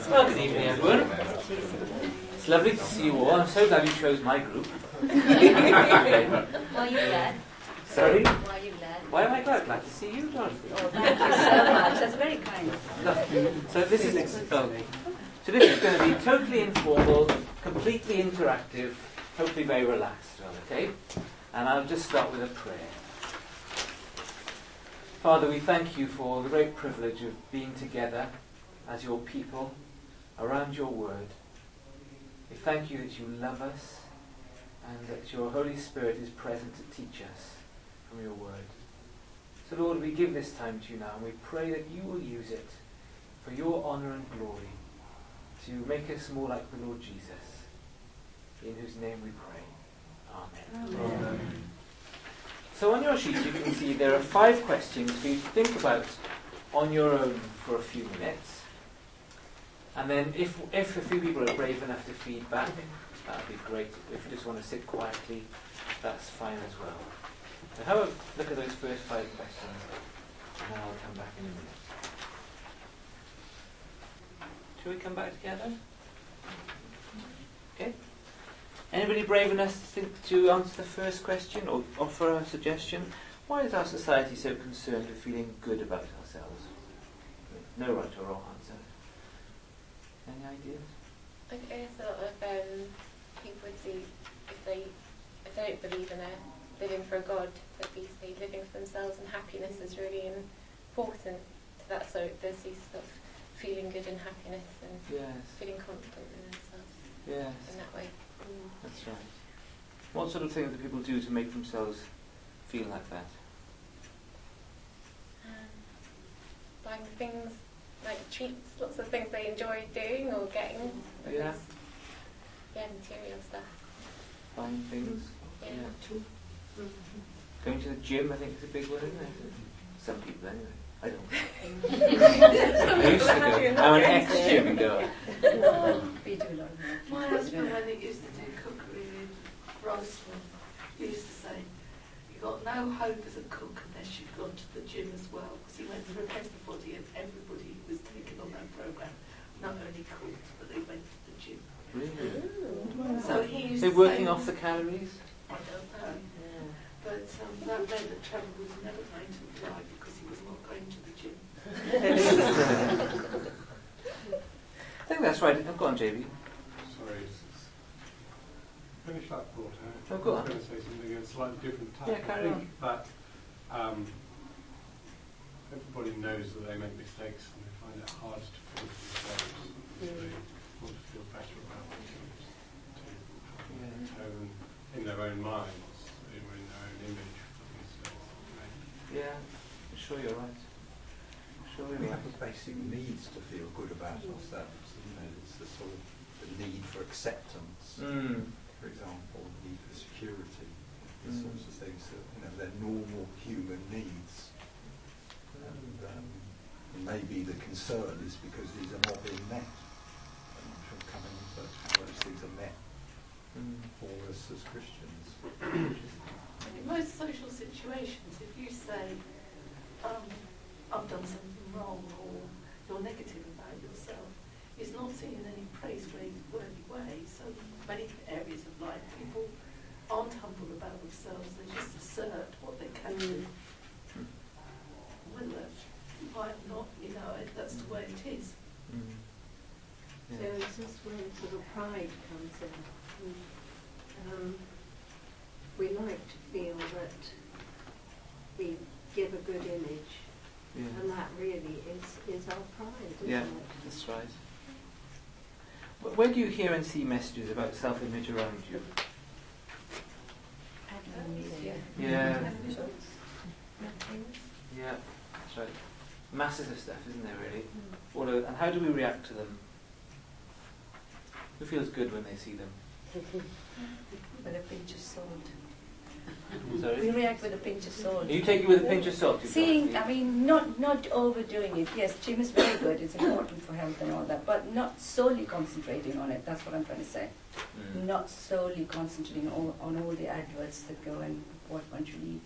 Well, good evening, everyone. It's lovely to see you all. I'm so glad you chose my group. Why are you glad? Sorry? Why are you glad? Why am I glad? Glad to see you, Dorothy. Oh, thank you so much. That's very kind. So this is going to be totally informal, completely interactive, hopefully very relaxed, okay? And I'll just start with a prayer. Father, we thank you for the great privilege of being together as your people around your word. We thank you that you love us and that your Holy Spirit is present to teach us from your word. So Lord, we give this time to you now and we pray that you will use it for your honour and glory to make us more like the Lord Jesus, in whose name we pray. Amen. Amen. So on your sheet you can see there are 5 questions for you to think about on your own for a few minutes. And then if a few people are brave enough to feed back, that would be great. If you just want to sit quietly, that's fine as well. So have a look at those first 5 questions, and then I'll come back in a minute. Shall we come back together? Okay. Anybody brave enough to answer the first question or offer a suggestion? Why is our society so concerned with feeling good about ourselves? No right or wrong answer. Any ideas? I guess a lot of people would see if they don't believe in living for a God, that they say living for themselves and happiness is really important to that. So there's these sort of feeling good and happiness and feeling confident in themselves in that way. That's right. What sort of things do people do to make themselves feel like that? Buying things like treats, lots of things they enjoy doing or getting. Yeah, material stuff. buying things. Yeah. Going to the gym, I think, is a big one, isn't it? Some people, anyway. I don't. I used to go. I'm an ex-gym goer. We do a lot of that. My husband, when he used to do cookery in Roseman, used to say, you've got no hope as a cook unless you've gone to the gym as well. Because he went through everybody, and everybody who was taken on that programme not only cooked, but they went to the gym. Really? So he used They're to working say, off the calories? I don't know. But that meant that Trevor was never going to apply because he was not going to the gym. I think that's right. Oh, go on, JB. Sorry, finish that thought. Oh, go on. I was going to say something in a slightly different type. Yeah, carry on. That everybody knows that they make mistakes and they find it hard to forgive themselves. So they want to feel better about themselves, to have a tone in their own minds, in their own image for themselves. Yeah, I'm sure you're right. I'm sure We you're have right. a basic needs to feel good about ourselves, isn't it? It's the sort of the need for acceptance, for example, the need for security, these sorts of things that, they're normal human needs. And maybe the concern is because these are not being met. I'm not sure coming on how those things are met for us as Christians. In most social situations, if you say, I've done something wrong, or you're negative about yourself, it's not seen in any praiseworthy way. So many areas of life, people aren't humble about themselves, they just assert what they can do. Whether why not, that's the way it is. So it's just when sort of pride comes in. We like to feel that we give a good image, and that really is our pride, isn't it? That's right. Where do you hear and see messages about self-image around you? Yeah, that's right. Masses of stuff, isn't there, really? And how do we react to them? Who feels good when they see them? With a pinch of salt. Sorry? We react with a pinch of salt. You take it with a pinch of salt? Not overdoing it. Yes, gym is very good. It's important for health and all that, but not solely concentrating on it. That's what I'm trying to say. Not solely concentrating on all the adverts that go and what one should eat.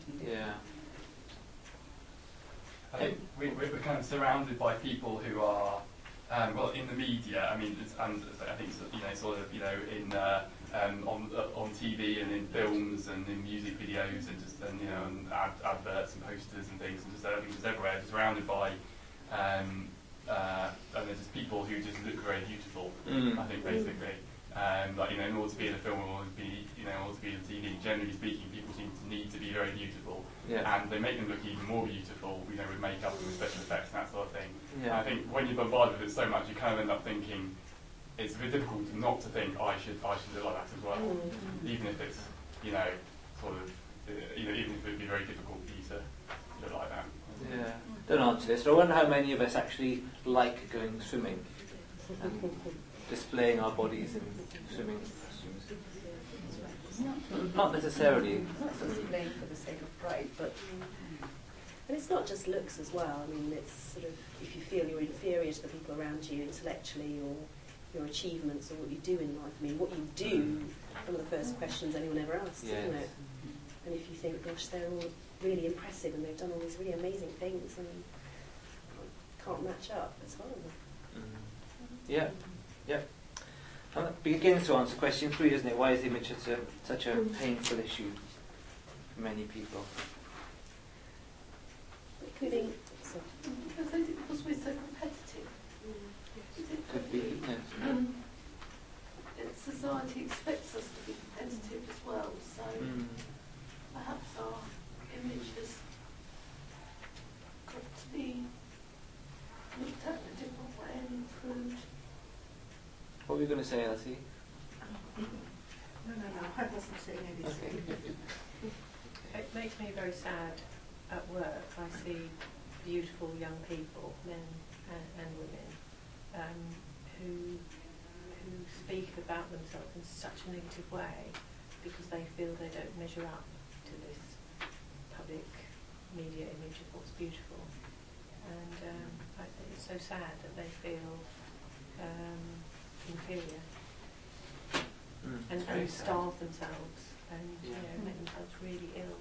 I think we're kind of surrounded by people who are Well, in the media, I mean, and I think sort of in on TV and in films and in music videos and adverts and posters and things, and I think just everywhere, just surrounded by and there's just people who just look very beautiful. I think basically, like in order to be in a film or to be in order to be on TV, generally speaking, people seem to need to be very beautiful. And they make them look even more beautiful, with makeup and with special effects and that sort of thing. And I think when you're bombarded with it so much, you kind of end up thinking it's a bit difficult not to think I should look like that as well, even if it's sort of even if it'd be very difficult for you to look like that. Yeah, don't answer this. I wonder how many of us actually like going swimming and displaying our bodies in swimming costumes. Not necessarily. Not displaying for the sake of pride, but and it's not just looks as well. I mean, it's sort of if you feel you're inferior to the people around you intellectually, or your achievements, or what you do in life. I mean, what you do, one of the first questions anyone ever asks, isn't it? And if you think, gosh, they're all really impressive and they've done all these really amazing things and can't match up, it's horrible. Yeah. And that begins to answer question 3, isn't it? Why is image such a painful issue for many people? Including... Because we're so competitive. Could be, isn't it? Society expects us to be competitive as well, so perhaps our image has got to be looked at in a different way and improved. What were you going to say, Elsie? No, I wasn't saying anything. Okay. It makes me very sad at work. I see beautiful young people, men and women, who speak about themselves in such a negative way because they feel they don't measure up to this public media image of what's beautiful. And I think it's so sad that they feel inferior and starve themselves and make themselves really ill.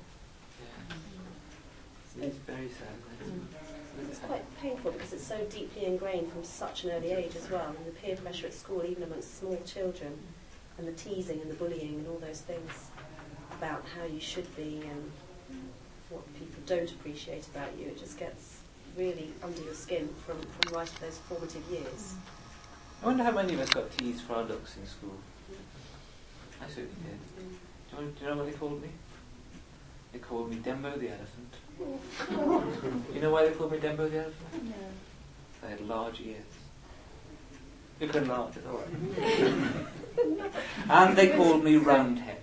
It's very sad. It's quite painful because it's so deeply ingrained from such an early age as well, and the peer pressure at school, even amongst small children, and the teasing and the bullying and all those things about how you should be and what people don't appreciate about you. It just gets really under your skin from right at those formative years. I wonder how many of us got teased for our looks in school. I certainly did. Do you know what they called me? They called me Dembo the elephant. You know why they called me Dembo the elephant? No. I had large ears. You can laugh, it's all right. And they called me Roundhead.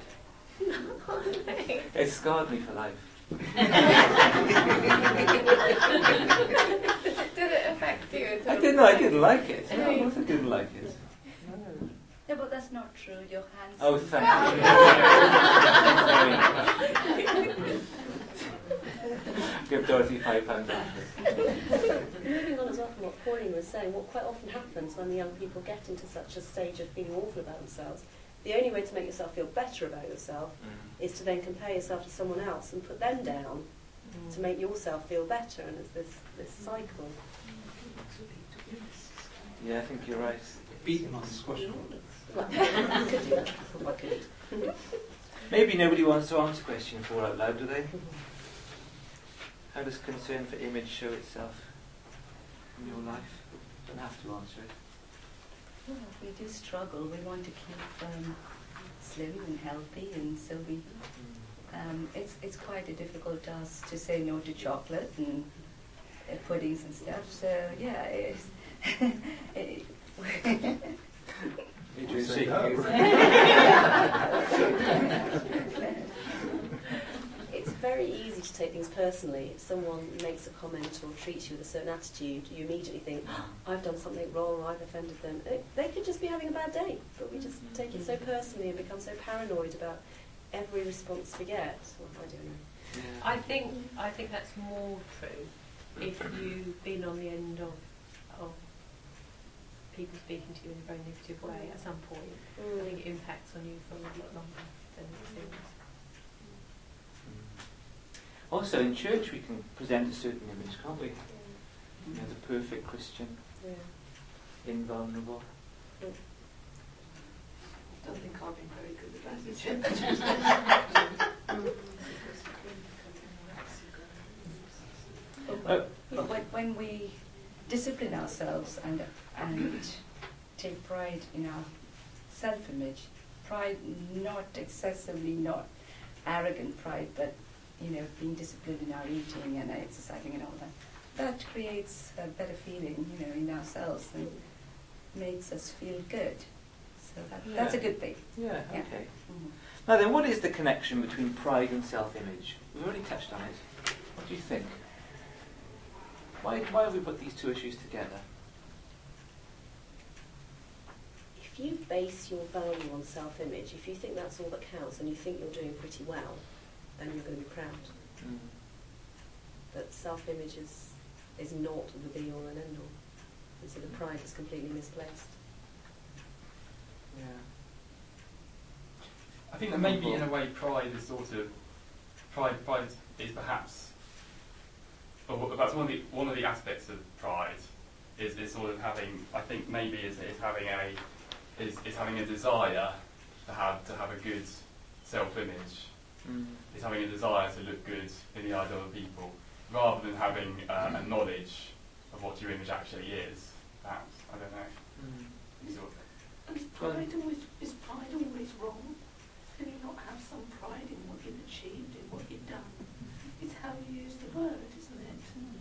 It scarred me for life. Did it affect you at all? I didn't like it. No, I didn't like it. No, but that's not true. Your hands. Oh, thank you. Give Dorothy £5 Moving on as well from what Pauline was saying, what quite often happens when the young people get into such a stage of feeling awful about themselves, the only way to make yourself feel better about yourself is to then compare yourself to someone else and put them down to make yourself feel better, and it's this cycle. Yeah, I think you're right. Beat them on the squash court. Could do that. I could. Maybe nobody wants to answer question 4 out loud, do they? How does concern for image show itself in your life? You don't have to answer it. Well, we do struggle. We want to keep slim and healthy, and so we. It's quite a difficult task to say no to chocolate and puddings and stuff. So yeah, it's. Adrian's shaking his It's very easy to take things personally. If someone makes a comment or treats you with a certain attitude, you immediately think, I've done something wrong, I've offended them. They could just be having a bad day, but we just take it so personally and become so paranoid about every response we get. What am I doing? Yeah. I think that's more true if you've been on the end of people speaking to you in a very negative way at some point. I think it impacts on you for a lot longer than it seems. Also, in church we can present a certain image, can't we? You know, the perfect Christian. Yeah. invulnerable? I don't think I've been very good at that. But when we discipline ourselves and take pride in our self-image, pride not excessively, not arrogant pride, but being disciplined in our eating and exercising and all that creates a better feeling, in ourselves and makes us feel good. So that's a good thing. Yeah, okay. Mm-hmm. Now then, what is the connection between pride and self-image? We've already touched on it. What do you think? Why have we put these two issues together? If you base your value on self-image, if you think that's all that counts and you think you're doing pretty well, then you're going to be proud. Mm. But self-image is not the be-all and end-all. And so the pride is completely misplaced. Yeah. I think that maybe in a way pride is perhaps, or that's one of the aspects of pride is sort of having, I think maybe is having a desire to have a good self-image. Is having a desire to look good in the eyes of other people, rather than having a knowledge of what your image actually is. Perhaps, I don't know. And is pride always wrong? Can you not have some pride in what you've achieved, in what you've done? It's how you use the word, isn't it?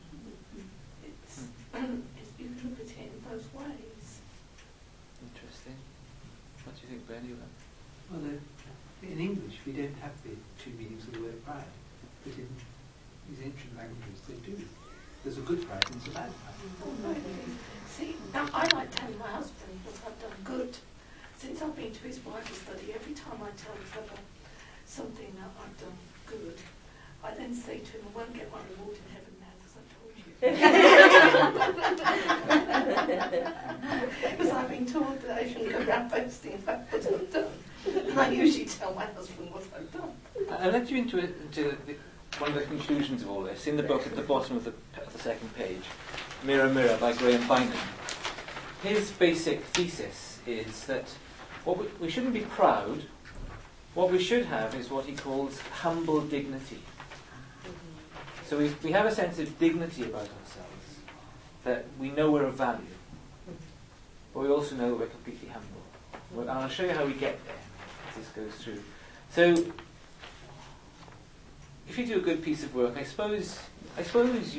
You can look at it in both ways. Interesting. What do you think, Ben? Well, in English, we don't have the two meanings of the word pride, but in these ancient languages, they do. There's a good pride and there's a bad pride. Oh, really? See, I like telling my husband what I've done good. Since I've been to his Bible study, every time I tell Trevor something that I've done good, I then say to him, I won't get my reward in heaven now because I told you. Because I've been told that I shouldn't go around boasting about what I've done. And I usually tell my husband what I've done. I'll let you into one of the conclusions of all this. In the book, at the bottom of the second page, Mirror, Mirror by Graham Bynum. His basic thesis is that we shouldn't be proud. What we should have is what he calls humble dignity. So we have a sense of dignity about ourselves, that we know we're of value, but we also know that we're completely humble. And I'll show you how we get there as this goes through. So, if you do a good piece of work, I suppose you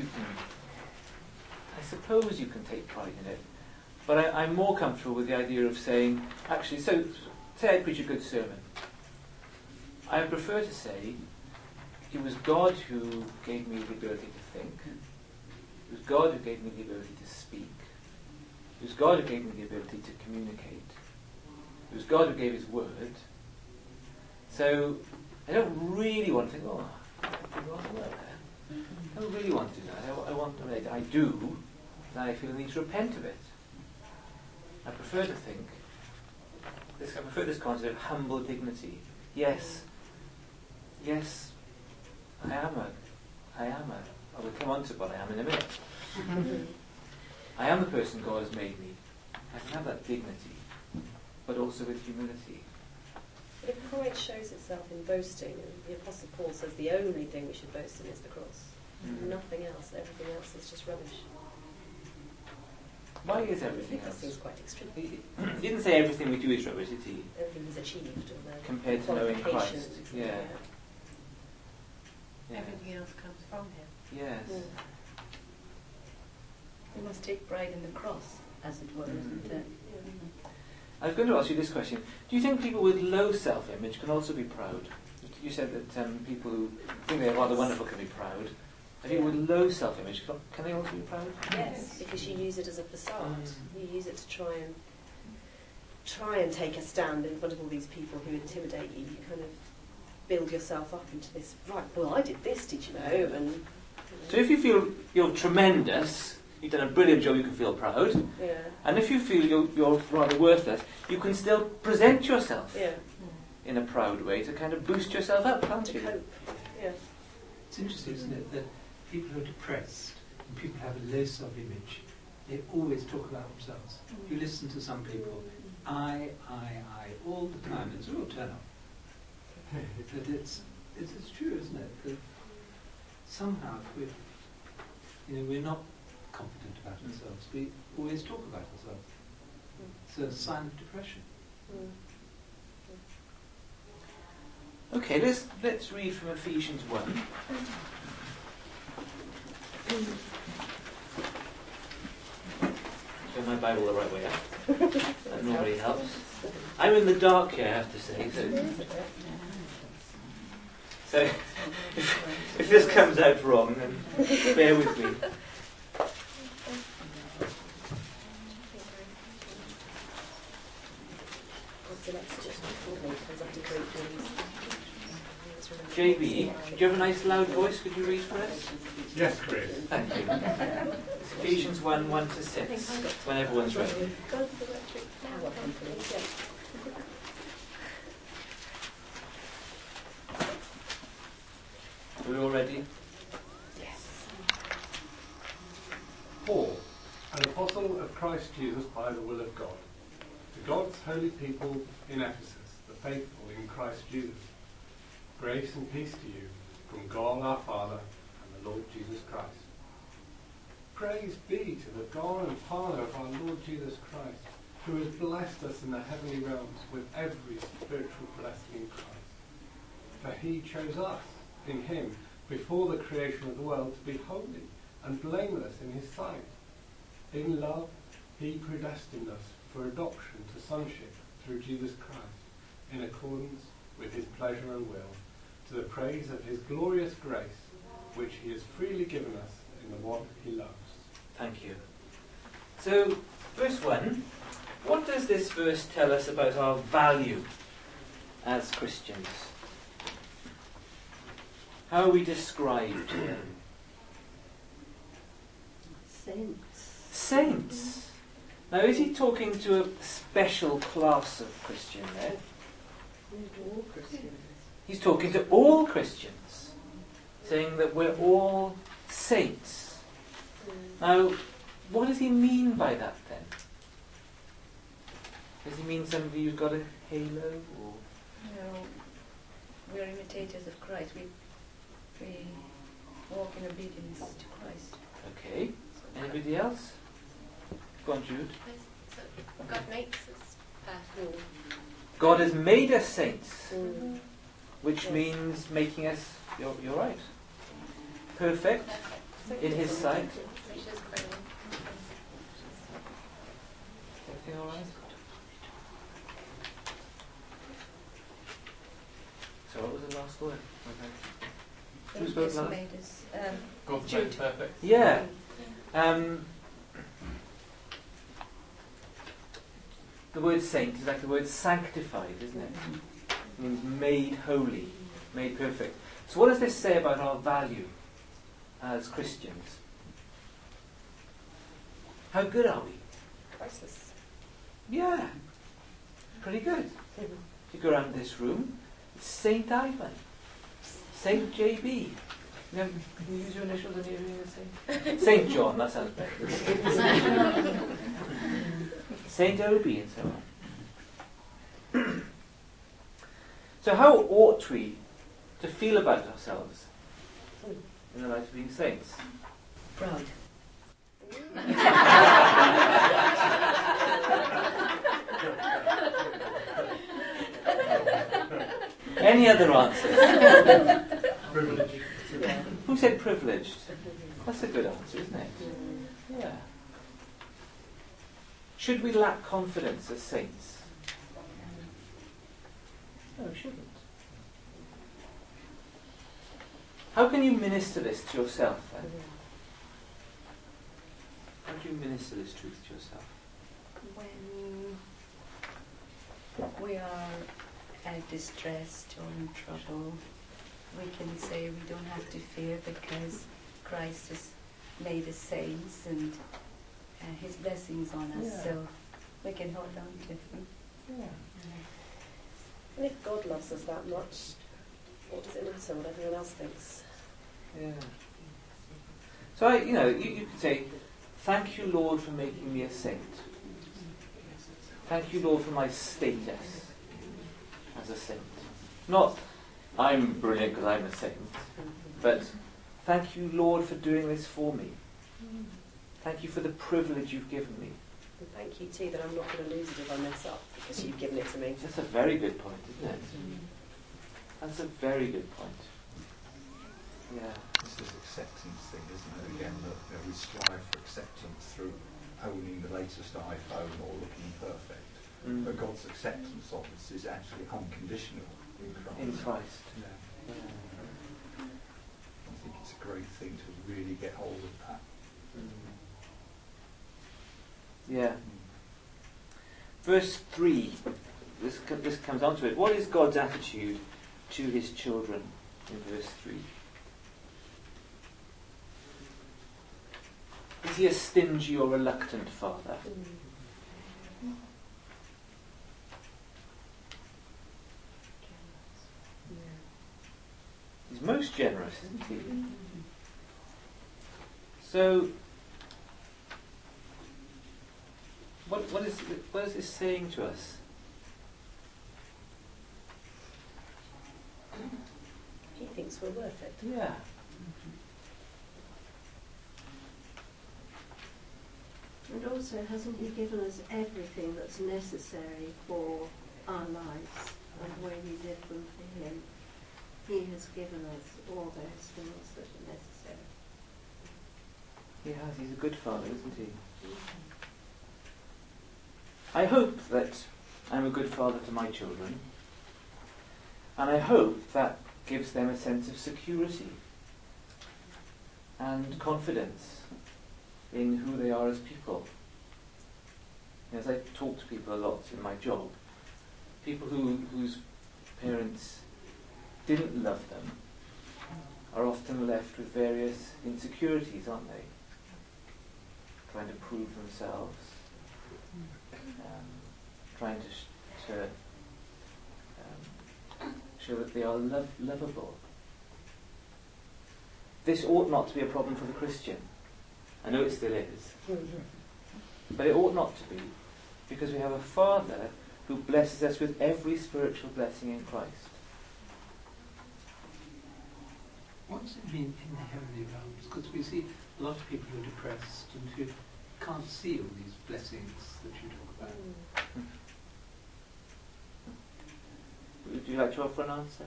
can take pride in it. But I'm more comfortable with the idea of saying, actually, so say I preach a good sermon. I prefer to say, it was God who gave me the ability to think. It was God who gave me the ability to speak. It was God who gave me the ability to communicate. It was God who gave His word. So I don't really want to think, I did wrong work there. I don't really want to do that. I do, then I feel the need to repent of it. I prefer to think, I prefer this concept of humble dignity. Yes, I will come on to what I am in a minute. I am the person God has made me. I can have that dignity, but also with humility. But if pride shows itself in boasting, and the Apostle Paul says the only thing we should boast in is the cross. Nothing else, everything else is just rubbish. Why is everything else? That seems quite extreme. He didn't say everything we do is rubbish, did he? Everything he's achieved, or the compared to knowing Christ. Yeah. Everything else comes from Him. Yes. Yeah. We must take pride in the cross, as it were, isn't it? I was going to ask you this question. Do you think people with low self-image can also be proud? You said that people who think they're rather wonderful can be proud. I think with low self-image, can they also be proud? Yes, because you use it as a facade. You use it to try and take a stand in front of all these people who intimidate you. You kind of build yourself up into this, right, well, I did this, did you know? And so if you feel you're tremendous, you've done a brilliant job, you can feel proud. Yeah. And if you feel you're rather worthless, you can still present yourself in a proud way to kind of boost yourself up, can't you? Hope. Yeah. It's interesting, isn't it, that people who are depressed and people who have a low self-image they always talk about themselves. You listen to some people, I, all the time. It's a real turn off. But it's true, isn't it? That somehow we're not confident about ourselves. We always talk about ourselves. It's a sign of depression. Okay, let's read from Ephesians 1. Show my Bible the right way up. That normally helps. I'm in the dark here, I have to say. So if this comes out wrong, then bear with me. JB, do you have a nice loud voice? Could you read for us? Yes, Chris. Thank you. It's Ephesians 1, 1-6, when everyone's ready. Are we all ready? Yes. Paul, an apostle of Christ Jesus by the will of God, to God's holy people in Ephesus, the faithful in Christ Jesus. Grace and peace to you from God our Father and the Lord Jesus Christ. Praise be to the God and Father of our Lord Jesus Christ, who has blessed us in the heavenly realms with every spiritual blessing in Christ. For he chose us in him before the creation of the world to be holy and blameless in his sight. In love he predestined us for adoption to sonship through Jesus Christ, in accordance with his pleasure and will, to the praise of his glorious grace, which he has freely given us in the one he loves. Thank you. So, verse 1, what does this verse tell us about our value as Christians? How are we described here? Saints. Saints. Now, is he talking to a special class of Christian there? All Christians. He's talking to all Christians, saying that we're all saints. Now, what does he mean by that then? Does he mean somebody who's got a halo? Or? No, we are imitators of Christ. We walk in obedience to Christ. Okay. Anybody else? Go on, Jude. So God makes us perfect. God has made us saints, which means making us, you're right, perfect in his sight. Which is great. Everything all right? So what was the last word? Who spoke last? Made us, God's made perfect. Yeah. The word saint is like the word sanctified, isn't it? It means made holy, made perfect. So what does this say about our value as Christians? How good are we? Priceless. Yeah. Pretty good. If you go around this room, it's Saint Ivan, Saint JB. Can you use your initials and you're doing the same? Saint John, that sounds better. Saint Obi and so on. So how ought we to feel about ourselves in the light of being saints? proud. Any other answers? Privileged. Who said privileged? That's a good answer, isn't it? Yeah. Should we lack confidence as saints? No, we shouldn't. How can you minister this to yourself then? How do you minister this truth to yourself? When we are distressed or in trouble, we can say we don't have to fear because Christ has made us saints and his blessings on us, Yeah. so we can hold on to him. Yeah. And if God loves us that much, what does it matter what everyone else thinks? Yeah. So you could say, Thank you, Lord, for making me a saint. Thank you, Lord, for my status as a saint. Not, I'm brilliant because I'm a saint, but thank you, Lord, for doing this for me. Thank you for the privilege you've given me. And thank you too that I'm not going to lose it if I mess up, because you've given it to me. That's a very good point, isn't it? That's a very good point. Yeah. It's this acceptance thing, isn't it? Again, that we strive for acceptance through owning the latest iPhone or looking perfect. But God's acceptance of us is actually unconditional in Christ. In Christ. Yeah. I think it's a great thing to really get hold of that. Yeah. Verse 3, this comes on to it. What is God's attitude to his children in verse 3? Is he a stingy or reluctant father? He's most generous, isn't he? So, what is this saying to us? He thinks we're worth it. Yeah. And also, hasn't he given us everything that's necessary for our lives and the way we live them for him? He has given us all those things that are necessary. He has. He's a good father, isn't he? I hope that I'm a good father to my children. And I hope that gives them a sense of security and confidence in who they are as people. As I talk to people a lot in my job, people whose parents didn't love them are often left with various insecurities, aren't they? Trying to prove themselves, trying to show that they are lovable. This ought not to be a problem for the Christian. I know it still is. But it ought not to be, because we have a Father who blesses us with every spiritual blessing in Christ. What does it mean in the heavenly realms? Because we see a lot of people who are depressed and who can't see all these blessings that you talk about. Would you like to offer an answer?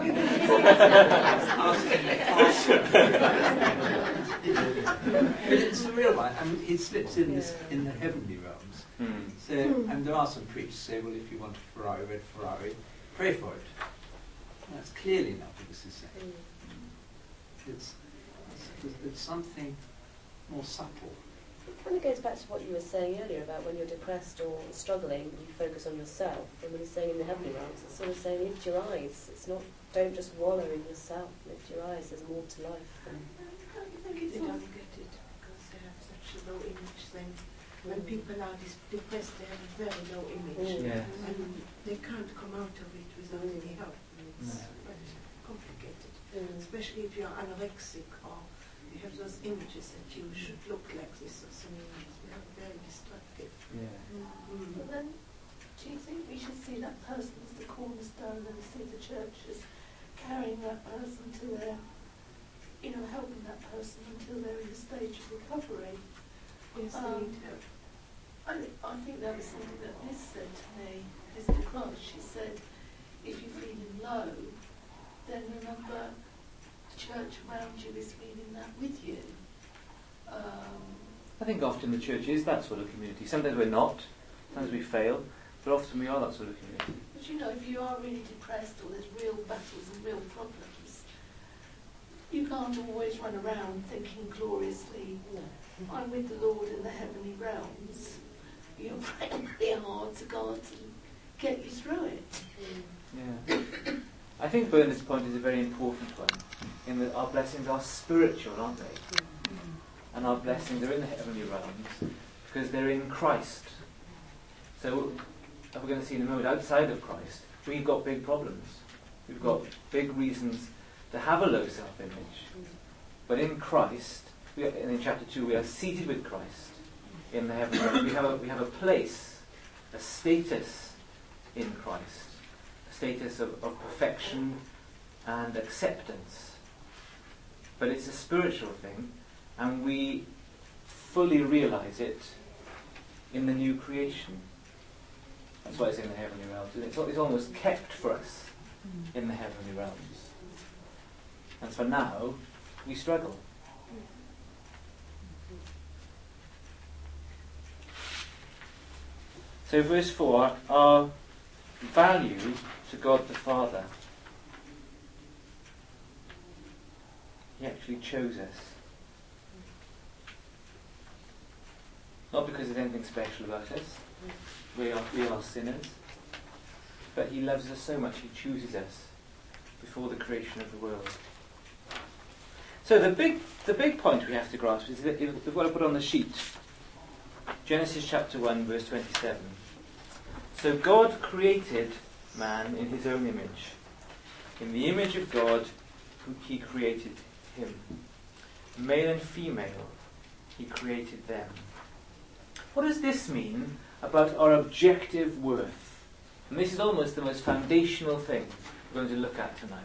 But it's a real one. I mean, it slips in this in the heavenly realms. So, and there are some priests who say, well, if you want a Ferrari, red Ferrari, pray for it. That's clearly not what this is saying. It's something more subtle. It kind of goes back to what you were saying earlier about when you're depressed or struggling, you focus on yourself. And when he's saying in the heavenly realms, it's sort of saying lift your eyes. It's not, don't just wallow in yourself. Lift your eyes. There's more to life. I think they don't get it because they have such a low image. Then when people are depressed, they have a very low image, and they can't come out of it without any help. It's very complicated, especially if you're anorexic or you have those images that you should look like this or something. It's very destructive. But then, do you think we should see that person as the cornerstone and see the church as carrying that person to their, helping that person until they're in a stage of recovery? Yes, they need help. I think that was something that Liz said to me, Liz DeCroix. She said, if you're feeling low, then remember the church around you is feeling that with you. I think often the church is that sort of community. Sometimes we're not, sometimes we fail, but often we are that sort of community. But if you are really depressed or there's real battles and real problems, you can't always run around thinking gloriously, I'm with the Lord in the heavenly realms. You're praying really hard to God to get you through it. Yeah. I think Bernard's point is a very important one, in that our blessings are spiritual, aren't they? And our blessings are in the heavenly realms because they're in Christ. So, as we're going to see in a moment, outside of Christ, we've got big problems. We've got big reasons to have a low self-image. But in Christ, in chapter 2, we are seated with Christ in the heavenly realms. We have a place, a status in Christ, a status of perfection and acceptance. But it's a spiritual thing, and we fully realise it in the new creation. That's why it's in the heavenly realms. It's almost kept for us in the heavenly realms. And for now, we struggle. So verse 4, our value to God the Father. He actually chose us. Not because there's anything special about us. We are sinners. But he loves us so much, he chooses us before the creation of the world. So the big point we have to grasp is that we've got to put on the sheet. Genesis chapter 1, verse 27. So God created man in his own image. In the image of God, he created him. Male and female, he created them. What does this mean about our objective worth? And this is almost the most foundational thing we're going to look at tonight.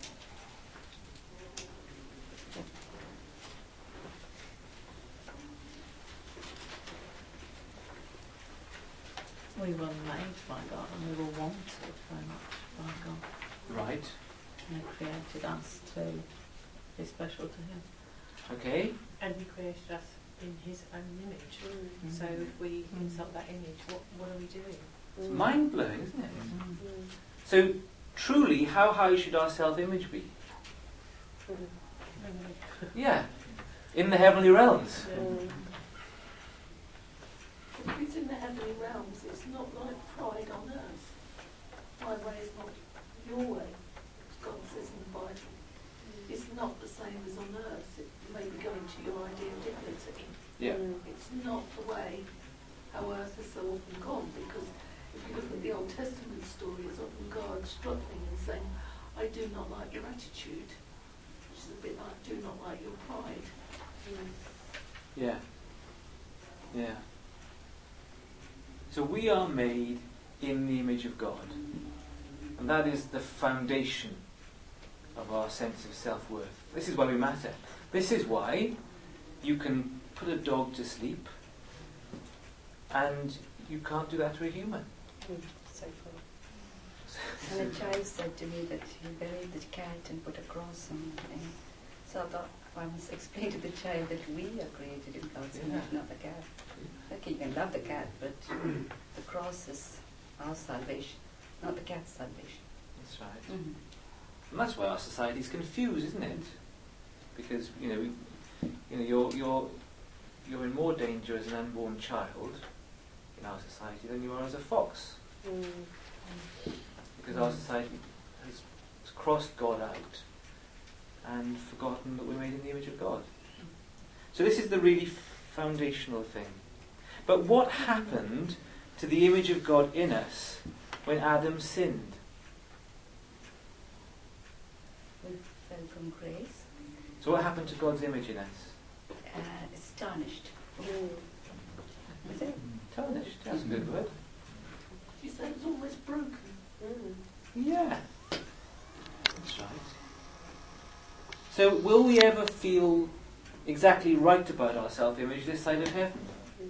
We were made by God and we were wanted very much by God. Right. And he created us to be special to him. Okay. And he created us in his own image. So if we insult that image, what are we doing? It's mind-blowing, isn't it? So, truly, how high should our self-image be? Yeah. In the heavenly realms. If it's in the heavenly realms, it's not like pride on earth. My way is not your way, as God says in the Bible. It's not the same as on earth. It may be going to your idea of dignity. Yeah. It's not the way how earth is so often gone, because if you look at the Old Testament story, it's often God struggling and saying, I do not like your attitude, which is a bit like, do not like your pride. Yeah. Yeah. So we are made in the image of God. And that is the foundation of our sense of self-worth. This is why we matter. This is why you can put a dog to sleep and you can't do that to a human. So funny. And a child said to me that he buried the cat and put a cross on it. So I thought I must explain to the child that we are created in God's image, not the cat. Okay, you can love the cat, but the cross is our salvation, not the cat's salvation. That's right. Mm-hmm. And that's why our society is confused, isn't it? Because you're in more danger as an unborn child in our society than you are as a fox. Because our society has crossed God out and forgotten that we're made in the image of God. So this is the really foundational thing. But what happened to the image of God in us when Adam sinned? We fell from grace. So what happened to God's image in us? It's tarnished. Is it? Tarnished, that's a good word. You said it's almost broken. Yeah. That's right. So will we ever feel exactly right about our self-image this side of heaven?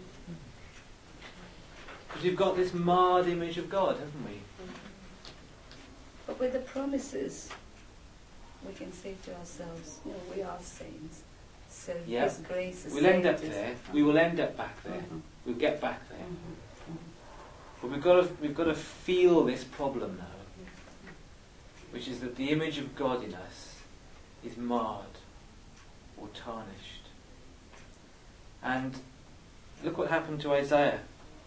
Because we've got this marred image of God, haven't we? But with the promises, we can say to ourselves, no, we are saints. So His grace is we'll end up there. We will end up back there. We'll get back there. But we've got to feel this problem now, which is that the image of God in us is marred or tarnished. And look what happened to Isaiah.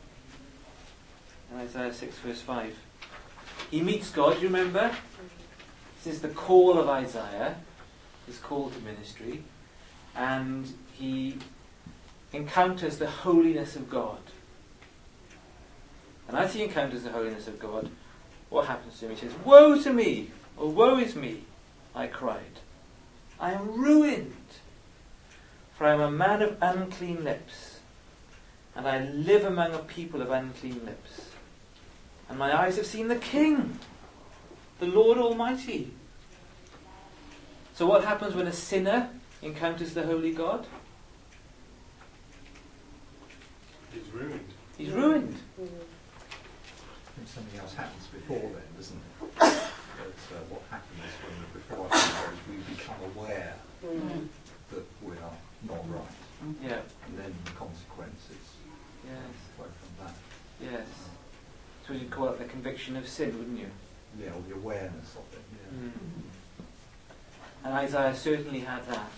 In Isaiah 6 verse 5. He meets God, do you remember? This is the call of Isaiah, his call to ministry, and he encounters the holiness of God. And as he encounters the holiness of God, what happens to him? He says, "Woe to me, or woe is me," I cried. "I am ruined, For I am a man of unclean lips, and I live among a people of unclean lips. And my eyes have seen the King, the Lord Almighty. So what happens when a sinner encounters the Holy God? He's ruined. He's ruined. I think something else happens before then, doesn't it? That what happens when before our marriage we become aware that we are not right. Yeah. And then the consequences Yes. flow from that. Yes. So you'd call it the conviction of sin, wouldn't you? Yeah, or the awareness of it. Yeah. And Isaiah certainly had that.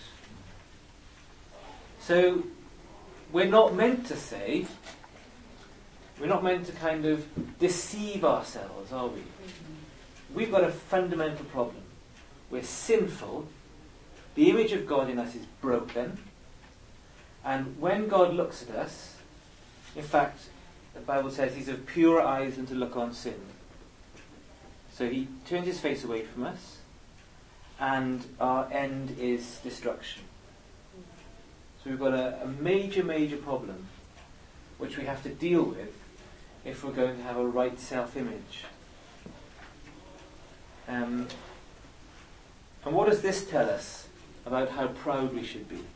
So we're not meant to say, we're not meant to kind of deceive ourselves, are we? We've got a fundamental problem. We're sinful. The image of God in us is broken. And when God looks at us, in fact, the Bible says he's of purer eyes than to look on sin. So he turns his face away from us, and our end is destruction. So we've got a major, major problem which we have to deal with if we're going to have a right self-image. And what does this tell us about how proud we should be?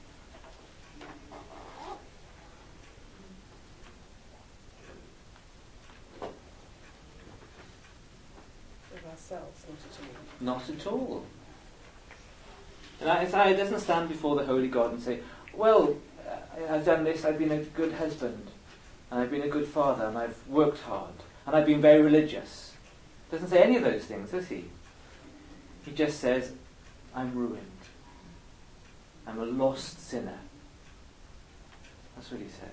Of ourselves, not at all. Not at all. And Isaiah doesn't stand before the holy God and say, well, I've done this, I've been a good husband, and I've been a good father, and I've worked hard, and I've been very religious. Doesn't say any of those things, does he? He just says, I'm ruined. I'm a lost sinner. That's what he says.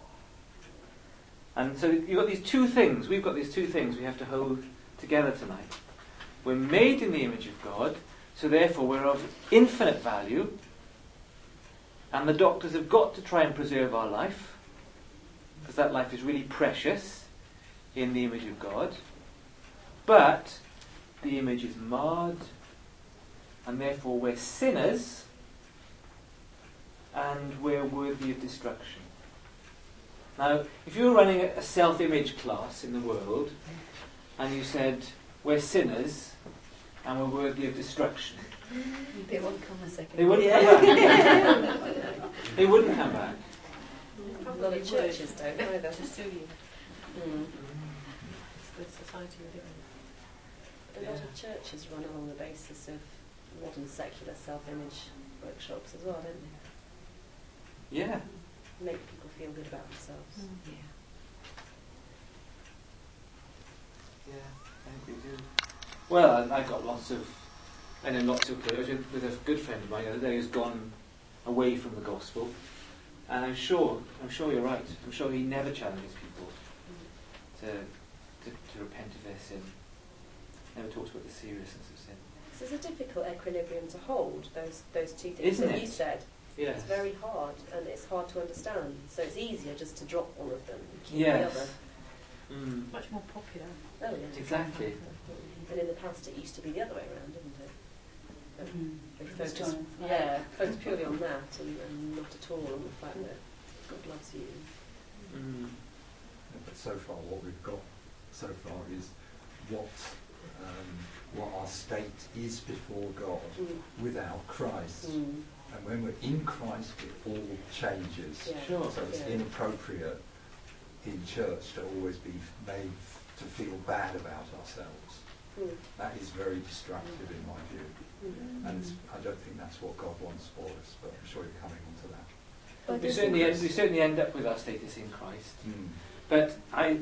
And so you've got these two things, we've got these two things we have to hold together tonight. We're made in the image of God, so therefore we're of infinite value, and the doctors have got to try and preserve our life, because that life is really precious in the image of God. But the image is marred, and therefore we're sinners, and we're worthy of destruction. Now, if you were running a self-image class in the world, and you said, we're sinners, and we're worthy of destruction, They won't come a second. they wouldn't come back. They wouldn't come back. A lot of churches don't either. To sue you. It's the society we live in. A lot of churches run along the basis of modern secular self-image workshops as well, don't they? Yeah. Make people feel good about themselves. Yeah, I think we do. Well, I've got I know lots of clergy. With a good friend of mine the other day who's gone away from the gospel, and I'm sure you're right. I'm sure he never challenges people to repent of their sin. Never talks about the seriousness of sin. So it's a difficult equilibrium to hold, those two things Isn't that it? you said. Yes. It's very hard, and it's hard to understand. So it's easier just to drop one of them and keep Yes. the other. Much more popular. Oh, yeah. Exactly. And in the past it used to be the other way around, didn't it? They Just focus, on- focus purely on that and not at all on the fact that God loves you. Mm. But so far, what we've got so far is what our state is before God without Christ. And when we're in Christ, it all changes. Yeah. Sure. So it's Yeah. inappropriate in church to always be made to feel bad about ourselves. That is very destructive in my view. And I don't think that's what God wants for us, but I'm sure you're coming on to that. But We this- certainly end up with our status in Christ. But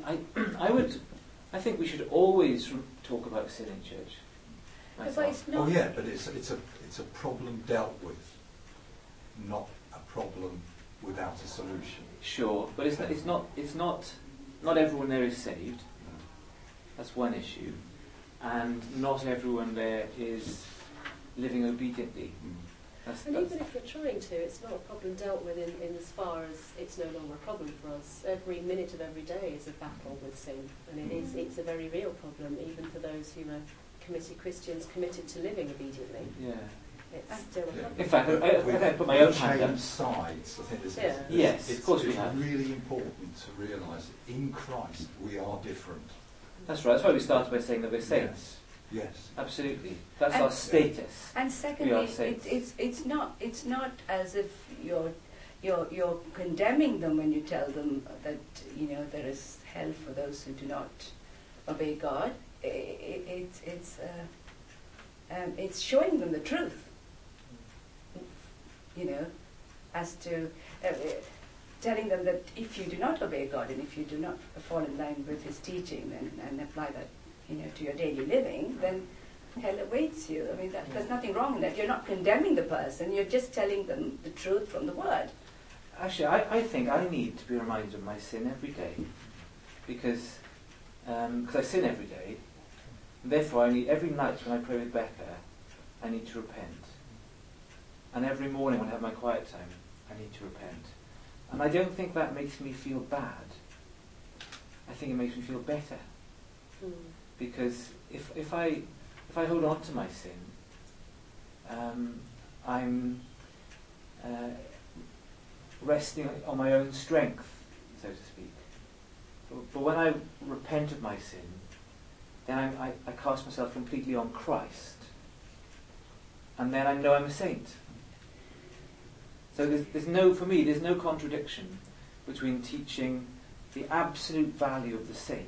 I think we should always talk about sin in church. But Myself. it's not. Oh yeah, but it's a problem dealt with, not a problem without a solution. Sure, but it's not everyone there is saved. That's one issue, and not everyone there is living obediently. And even if you're trying to, it's not a problem dealt with in as far as it's no longer a problem for us. Every minute of every day is a battle with sin, and it's a very real problem, even for those who are committed Christians, committed to living obediently. Yeah. It's still a In fact, I put my own hand up. Change sides. I think Yes, it's of course we have. really important to realise that in Christ we are different. That's right. That's why we started by saying that we're saints. Yes. Absolutely. That's our status. And We are secondly, saints. it's not as if you're condemning them when you tell them that there is hell for those who do not obey God. It's showing them the truth. As to telling them that if you do not obey God and if you do not fall in line with His teaching and apply that to your daily living, then hell awaits you. I mean, there's nothing wrong in that. You're not condemning the person. You're just telling them the truth from the Word. Actually, I think I need to be reminded of my sin every day, because I sin every day. And therefore, I need every night when I pray with Becca, I need to repent. And every morning when I have my quiet time, I need to repent. And I don't think that makes me feel bad. I think it makes me feel better. Because if I hold on to my sin, I'm resting on my own strength, so to speak. But when I repent of my sin, then I cast myself completely on Christ. And then I know I'm a saint. So there's no contradiction between teaching the absolute value of the saint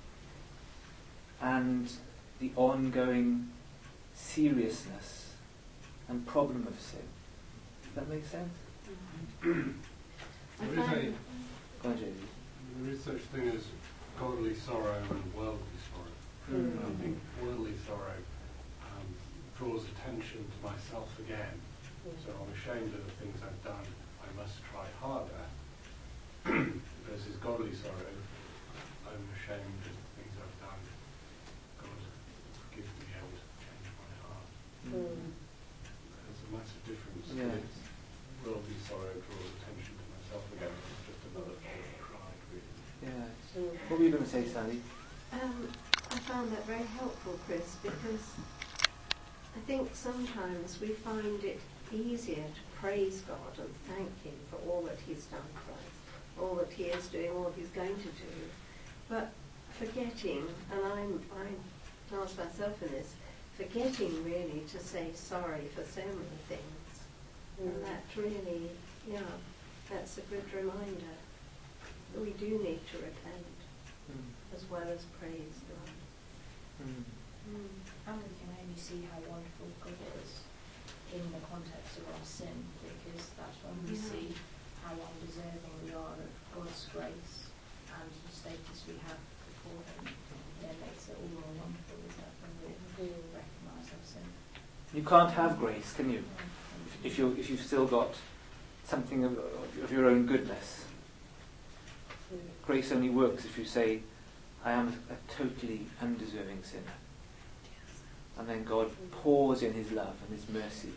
and the ongoing seriousness and problem of sin. Does that make sense? There is such thing as godly sorrow and worldly sorrow. I think worldly sorrow draws attention to myself again. So I'm ashamed of the things I've done. I must try harder. Versus godly sorrow, I'm ashamed of the things I've done. God, forgive me and change my heart. There's a massive difference. Yes. Worldly sorrow draws attention to myself again. It's just another form of pride, really. Yeah. What were you going to say, Sally? I found that very helpful, Chris, because I think sometimes we find it easier to praise God and thank Him for all that He's done for us, all that He is doing, all He's going to do, but forgetting, and I'm asked myself in this, forgetting really to say sorry for so many things. And that really, that's a good reminder that we do need to repent as well as praise God. And we can only see how wonderful God is in the context of our sin, because that's when we see how undeserving we are of God's grace and the status we have before Him. It makes it all more wonderful, isn't it, when we all recognise our sin. You can't have grace, can you? If you've still got something of your own goodness. Grace only works if you say, I am a totally undeserving sinner. And then God pours in His love and His mercy.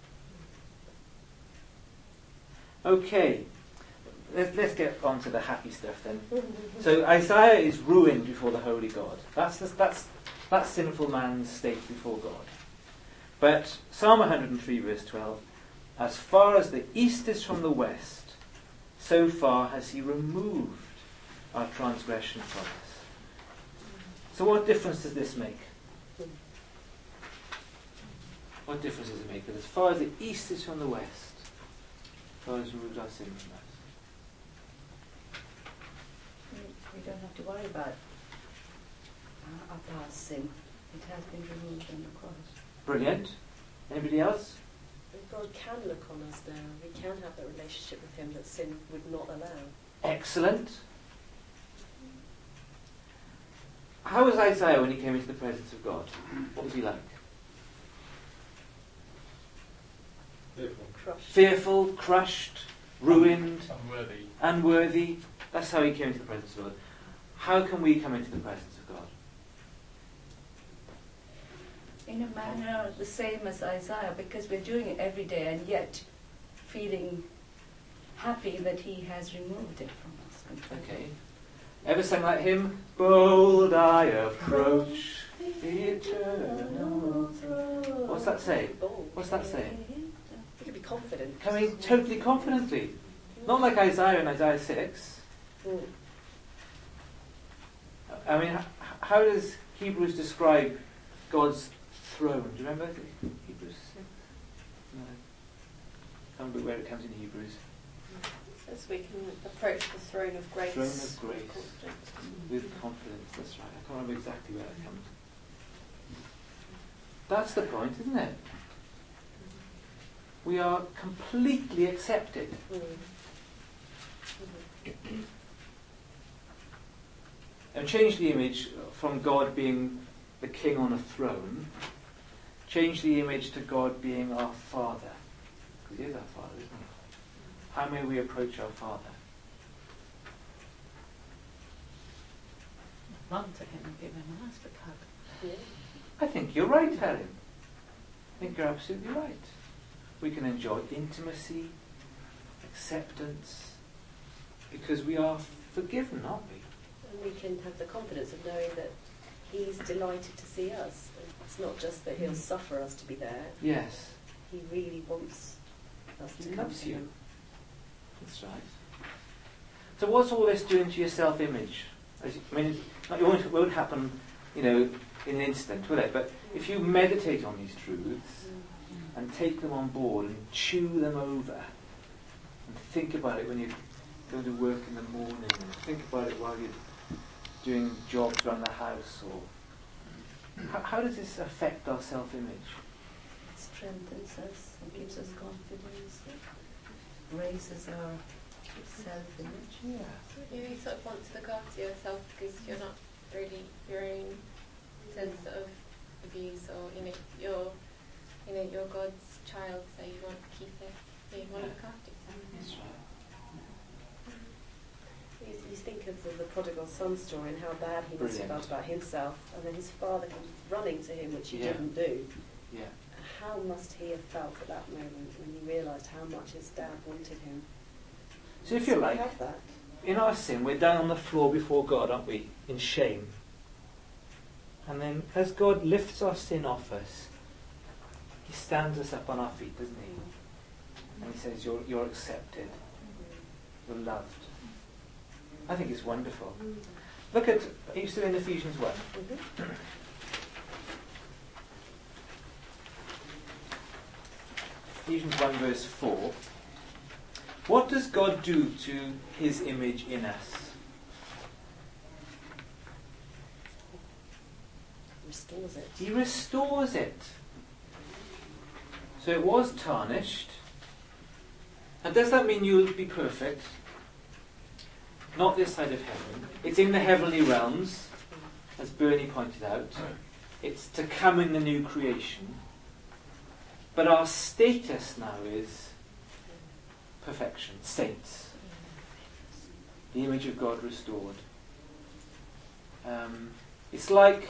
Okay, let's get on to the happy stuff then. So Isaiah is ruined before the holy God. That's sinful man's state before God. But Psalm 103 verse 12, as far as the east is from the west, so far has He removed our transgression from us. So what difference does this make? What difference does it make that as far as the east is from the west, God has removed our sin from us? We don't have to worry about our past sin. It has been removed on the cross. Brilliant. Anybody else? God can look on us now. We can have that relationship with Him that sin would not allow. Excellent. How was Isaiah when he came into the presence of God? What was he like? Fearful, crushed, ruined, unworthy. That's how he came into the presence of God. How can we come into the presence of God? In a manner the same as Isaiah, because we're doing it every day and yet feeling happy that He has removed it from us completely. Okay. Ever sang that hymn? Bold I approach the eternal throne. What's that say? Bold. What's that say? You can be confident. Coming totally confidently. Not like Isaiah in Isaiah 6. I mean, how does Hebrews describe God's throne? Do you remember Hebrews 6? No. I can't remember where it comes in Hebrews. It says we can approach the throne of grace. Throne of grace. With confidence, that's right. I can't remember exactly where that comes. That's the point, isn't it? We are completely accepted. And change the image from God being the king on a throne. Change the image to God being our Father. Because he is our Father, isn't he? How may we approach our Father? Run to him and give him a nice big hug. Yeah. I think you're right, Helen. I think you're absolutely right. We can enjoy intimacy, acceptance, because we are forgiven, aren't we? And we can have the confidence of knowing that he's delighted to see us. It's not just that he'll suffer us to be there. Yes. He really wants us to He come loves to you. him. That's right. So what's all this doing to your self-image? I mean, it won't happen, in an instant, will it? But if you meditate on these truths and take them on board and chew them over and think about it when you go to work in the morning and think about it while you're doing jobs around the house, or how does this affect our self-image? It strengthens us and gives us confidence. It raises our self-image. Yeah. You sort of want to look after yourself because you're not really your own sense of views, or you're God's child, so you want to keep it. You want to look after yourself. That's right. You think of the prodigal son story and how bad he must have Brilliant. felt about himself, and then his father comes running to him, which he Yeah. didn't do. Yeah. How must he have felt at that moment when he realised how much his dad wanted him? So if you we like, have that. in our sin, we're down on the floor before God, aren't we? In shame. And then as God lifts our sin off us, he stands us up on our feet, doesn't he? And he says, you're accepted. You're loved. I think it's wonderful. Look at, are you still in Ephesians 1? Ephesians 1 verse 4. What does God do to his image in us? Restores it. He restores it. So it was tarnished. And does that mean you'll be perfect? Not this side of heaven. It's in the heavenly realms, as Bernie pointed out. It's to come in the new creation. But our status now is perfection, saints. The image of God restored. It's like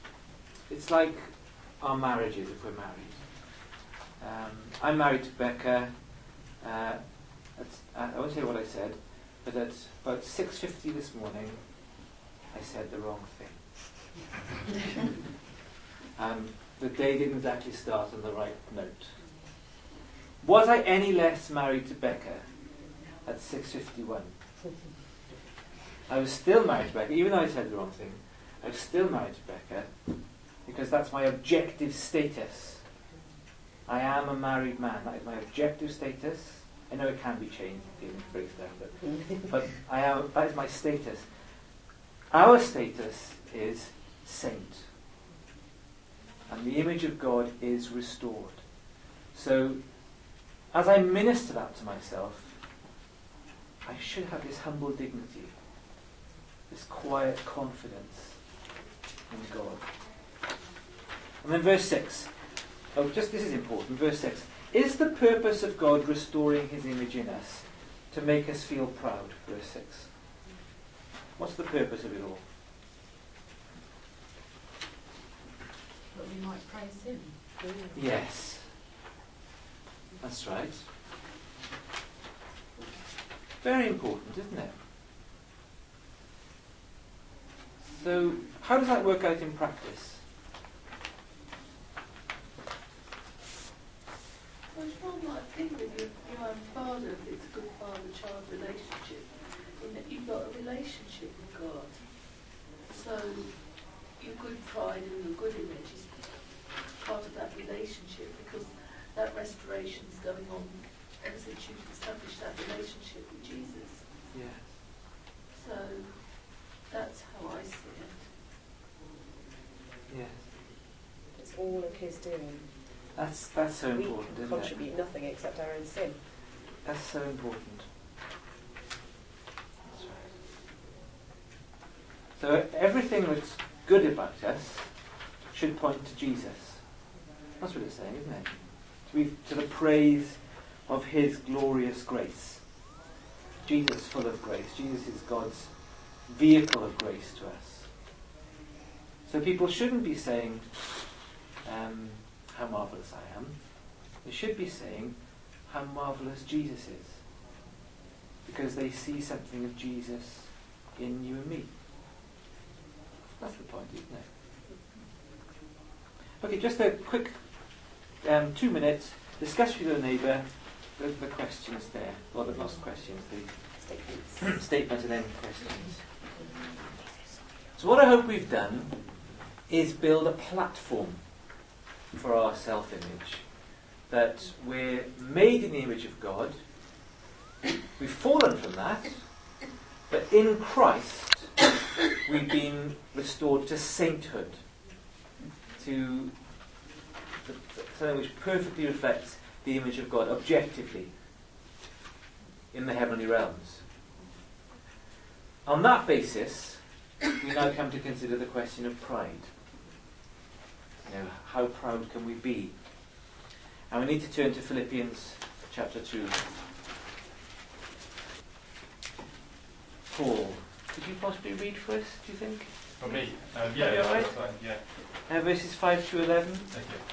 our marriages if we're married. I'm married to Becca. I won't say what I said, but at about 6:50 this morning, I said the wrong thing. The day didn't exactly start on the right note. Was I any less married to Becca at 6:51? I was still married to Becca, even though I said the wrong thing. I was still married to Becca because that's my objective status. I am a married man. That is my objective status. I know it can be changed if feeling breaks down, but that is my status. Our status is saint. And the image of God is restored. So, as I minister that to myself, I should have this humble dignity, this quiet confidence in God. And then verse 6. This is important. Verse 6. Is the purpose of God restoring his image in us to make us feel proud? Verse 6. What's the purpose of it all? That we might praise him. Yes. That's right. Very important, isn't it? So, how does that work out in practice? think with your own father, if it's a good father-child relationship, in that you've got a relationship with God. So your good pride and your good image is part of that relationship, because that restoration is going on ever since you've established that relationship with Jesus. Yes. So that's how I see it. Yes. It's all of his doing. That's so important, we isn't it? contribute nothing except our own sin. That's so important. That's right. So everything that's good about us should point to Jesus. That's what it's saying, isn't it? To the praise of his glorious grace. Jesus full of grace. Jesus is God's vehicle of grace to us. So people shouldn't be saying how marvellous I am. They should be saying how marvellous Jesus is. Because they see something of Jesus in you and me. That's the point, isn't it? Okay, just a quick 2 minutes. Discuss with your neighbour the questions there. Well, not questions, the statements and then questions. So what I hope we've done is build a platform for our self-image. That we're made in the image of God. We've fallen from that. But in Christ, we've been restored to sainthood. To something which perfectly reflects the image of God objectively in the heavenly realms. On that basis, we now come to consider the question of pride. You know, how proud can we be? And we need to turn to Philippians chapter 2. Paul, could you possibly read for us, do you think? For me? Yeah, that's right? fine, yeah. Verses 5 to 11. Thank you.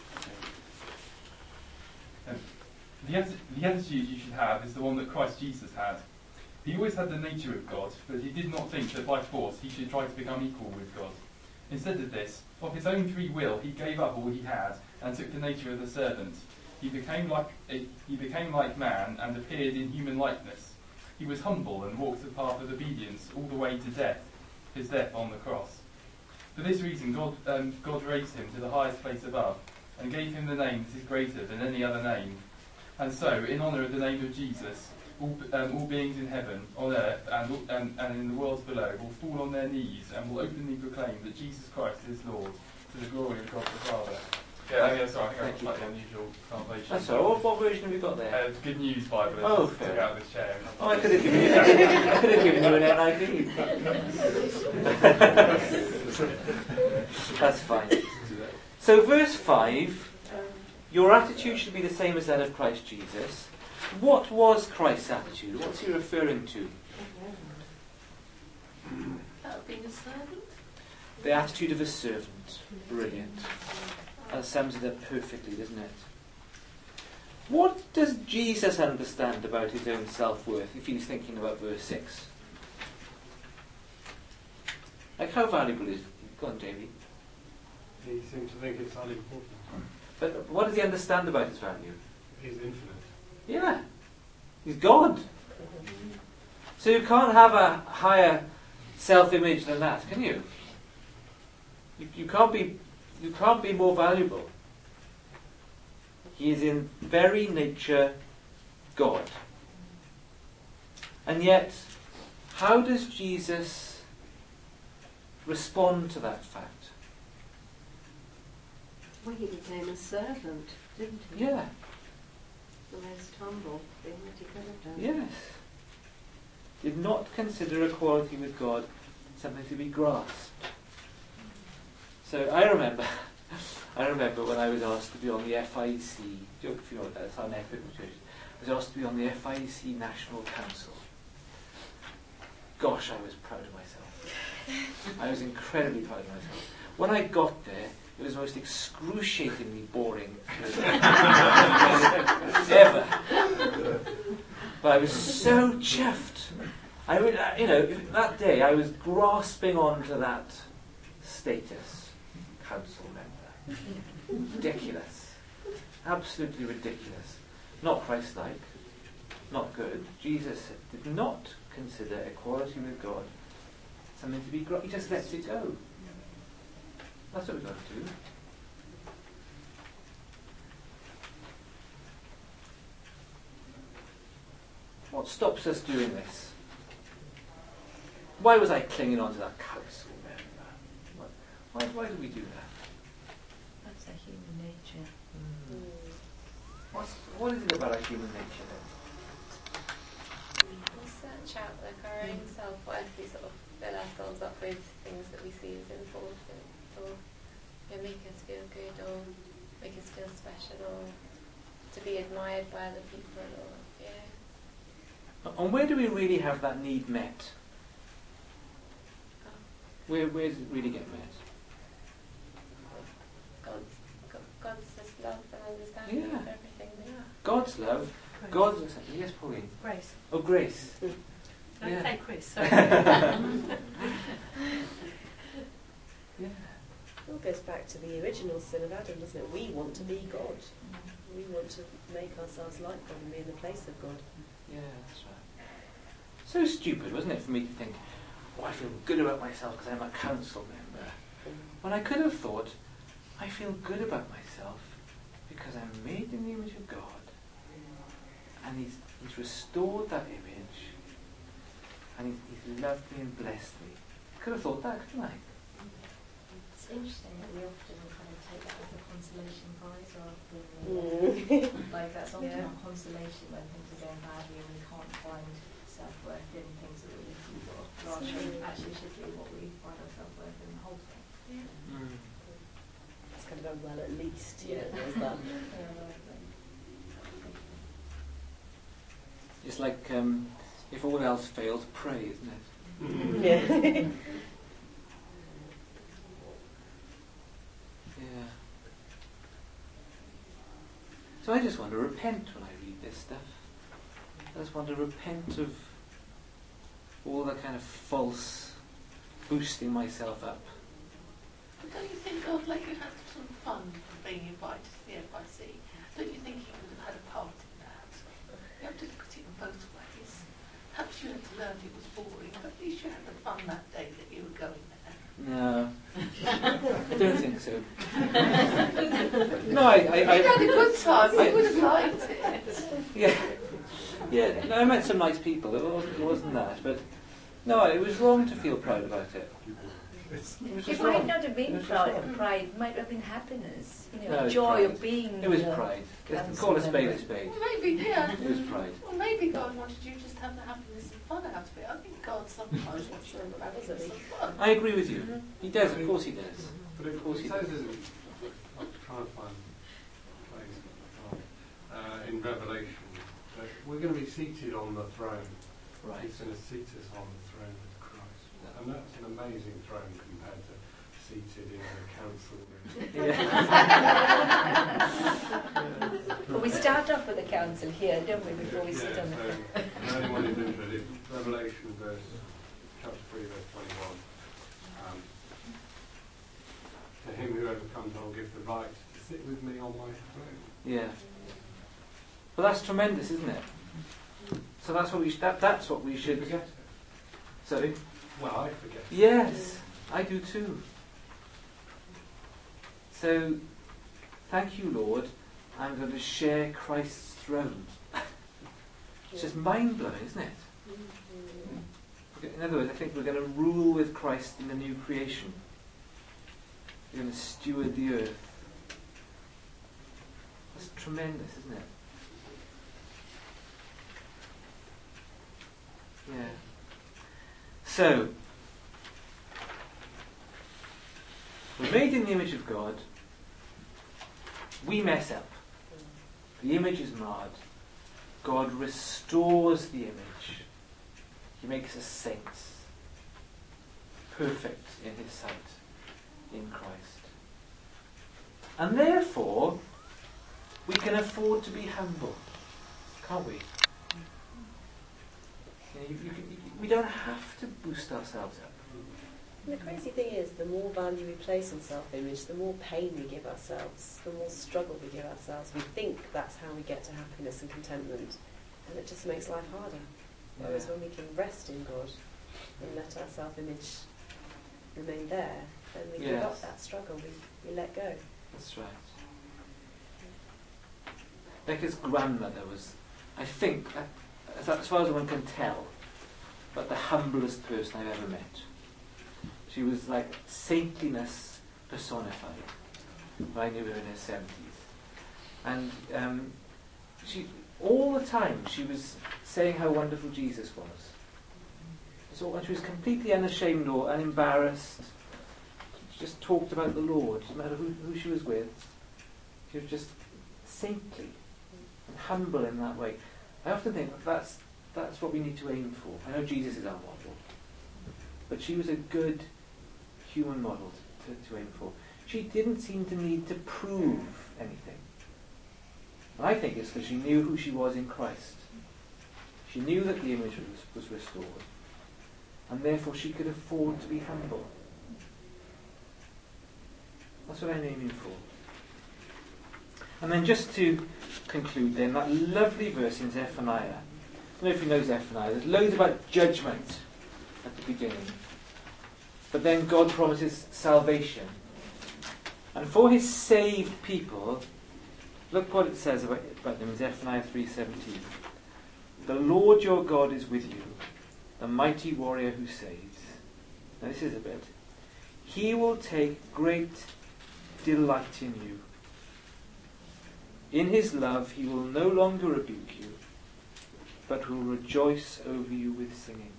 The attitude you should have is the one that Christ Jesus had. He always had the nature of God, but he did not think that by force he should try to become equal with God. Instead of this, of his own free will, he gave up all he had and took the nature of a servant. He became like man and appeared in human likeness. He was humble and walked the path of obedience all the way to death, his death on the cross. For this reason, God raised him to the highest place above and gave him the name that is greater than any other name. And so, in honour of the name of Jesus, all beings in heaven, on earth, and in the worlds below will fall on their knees and will openly proclaim that Jesus Christ is Lord, to the glory of God the Father. Yeah, sorry, I think I've got a slightly unusual translation. That's all right. What version have you got there? Good News Bible. Oh, fair. Took out of this chair. Oh, I could have given you an NIV. That's fine. So verse 5, your attitude should be the same as that of Christ Jesus. What was Christ's attitude? What's he referring to? That of being a servant? The attitude of a servant. Brilliant. That sums it up perfectly, doesn't it? What does Jesus understand about his own self-worth if he's thinking about verse 6? Like, how valuable is it? Go on, Jamie. He seems to think it's unimportant. But what does he understand about his value? He's infinite. Yeah. He's God. So you can't have a higher self-image than that, can you? You can't be more valuable. He is in very nature God. And yet, how does Jesus respond to that fact? Well, he became a servant, didn't he? Yeah. The most humble thing that he could have done. Yes. Did not consider equality with God something to be grasped. So I remember when I was asked to be on the FIEC, if you know what that is, our network of churches, I was asked to be on the FIEC National Council. Gosh, I was proud of myself. I was incredibly proud of myself. When I got there, it was the most excruciatingly boring ever. But I was so chuffed. That day I was grasping onto that status, council member. Ridiculous. Absolutely ridiculous. not Christ-like, not good. Jesus did not consider equality with God something to be He just lets it go. That's what we've got to do. What stops us doing this? Why was I clinging on to that council member? Why do we do that? That's a human nature. What is it about our human nature then? We search out our own self-worth. We sort of fill ourselves up with things that we see as important, or make us feel good, or make us feel special, or to be admired by other people, or And where do we really have that need met? Where does it really get met? God's just love and understanding of everything. Yeah. God's love. Grace. God's yes, Pauline. Grace. Oh, grace. Okay, Chris. Sorry. Yeah. It all goes back to the original sin of Adam, doesn't it? We want to be God. We want to make ourselves like God and be in the place of God. Yeah, that's right. So stupid, wasn't it, for me to think, oh, I feel good about myself because I'm a council member. When I could have thought, I feel good about myself because I'm made in the image of God. And He's restored that image. And He's loved me and blessed me. I could have thought that, couldn't I? It's interesting that we often kind of take that as a consolation prize rather than like that's often our consolation when things are going badly and we can't find self-worth in things that we're looking for. Rather than actually should be what we find our self-worth in the whole thing. It's kind of going, well, at least, there's that. It's like if all else fails, pray, isn't it? Yeah. Yeah. So I just want to repent when I read this stuff. I just want to repent of all the kind of false boosting myself up. But don't you think God let you have some fun from being invited to the FIC? Don't you think He would have had a part in that? You have to look at it in both ways. Perhaps you had to learn it was boring, but at least you had the fun that day that you were going there. No, I don't think so. No, I you had a good time. You would have liked it. Yeah. No, I met some nice people. It wasn't that, but no, it was wrong to feel proud about it. It might not have been pride. It might have been happiness. No, joy pride. of being. It was pride. Call a spade a spade. Well, maybe, yeah. It was pride. Well, maybe God wanted you just to have the happiness and fun out of it. I think God sometimes wants you to have happiness and fun. I agree with you. He does. Of course he does. But it Of course he says, does. isn't it? I'm trying to find a place in Revelation that we're going to be seated on the throne. Right. He's going to seat us on the throne with Christ. And that's an amazing throne compared to seated in a council room. But we start off with the council here, don't we, before we sit on the so anyone who's interested, Revelation chapter 3 verse 21. To him who overcomes, I will give the right to sit with me on my throne. Yeah. Well, that's tremendous, isn't it? So that's what that's what we should. Forget it. Sorry. Well, I forget. Yes, I do too. So, thank you, Lord. I'm going to share Christ's throne. It's just mind-blowing, isn't it? In other words, I think we're going to rule with Christ in the new creation. We're going to steward the earth. That's tremendous, isn't it? Yeah. So, we're made in the image of God. We mess up. The image is marred. God restores the image. He makes us saints. Perfect in His sight. In Christ. And therefore, we can afford to be humble. Can't we? We don't have to boost ourselves up. And the crazy thing is, the more value we place on self-image, the more pain we give ourselves, the more struggle we give ourselves. We think that's how we get to happiness and contentment, and it just makes life harder. Whereas when we can rest in God and let our self-image remain there, then we give up that struggle, we let go. That's right. Becca's grandmother was, I think, as far as one can tell, but the humblest person I've ever met. She was like saintliness personified. I knew her in her 70s. And she, all the time, she was saying how wonderful Jesus was. So, and she was completely unashamed or unembarrassed. She just talked about the Lord, no matter who she was with. She was just saintly and humble in that way. I often think that's what we need to aim for. I know Jesus is our model, but she was a good human model to aim for. She didn't seem to need to prove anything. And I think it's because she knew who she was in Christ. She knew that the image was restored, and therefore she could afford to be humble. That's what I'm aiming for. And then just to conclude then, that lovely verse in Zephaniah. I don't know if you know Zephaniah. There's loads about judgment at the beginning. But then God promises salvation. And for his saved people, look what it says about them in Zephaniah 3:17. The Lord your God is with you, the mighty warrior who saves. Now this is a bit. He will take great delight in you. In his love he will no longer rebuke you, but will rejoice over you with singing.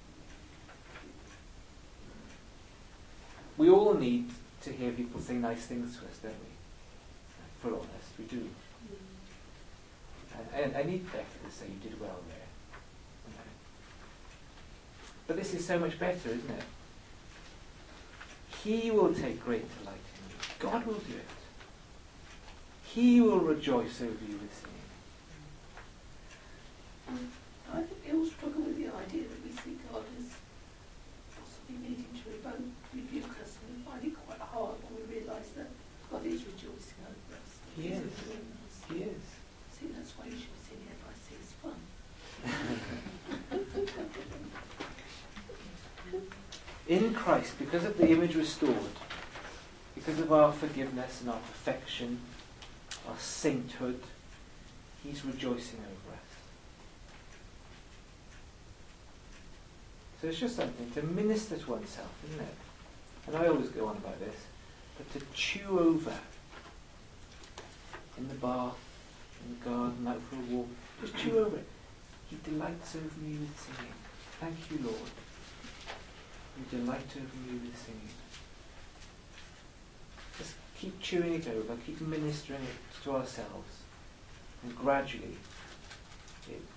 We all need to hear people say nice things to us, don't we? For honest, we do. And I need Becca to say you did well there. Okay. But this is so much better, isn't it? He will take great delight in you. God will do it. He will rejoice over you with singing. I think we all struggle with the idea that we see God as possibly needing to rebuke us, and we find it quite hard when we realise that God is rejoicing over us. He is. He is. See, that's why you should sing FIC, it's fun. In Christ, because of the image restored, because of our forgiveness and our perfection, our sainthood, he's rejoicing over us. So it's just something to minister to oneself, isn't it? And I always go on about this, but to chew over in the bath, in the garden, out for a walk, just chew over it. He delights over me with singing. Thank you, Lord. You delight over me with singing. Just keep chewing it over, keep ministering it to ourselves, and gradually it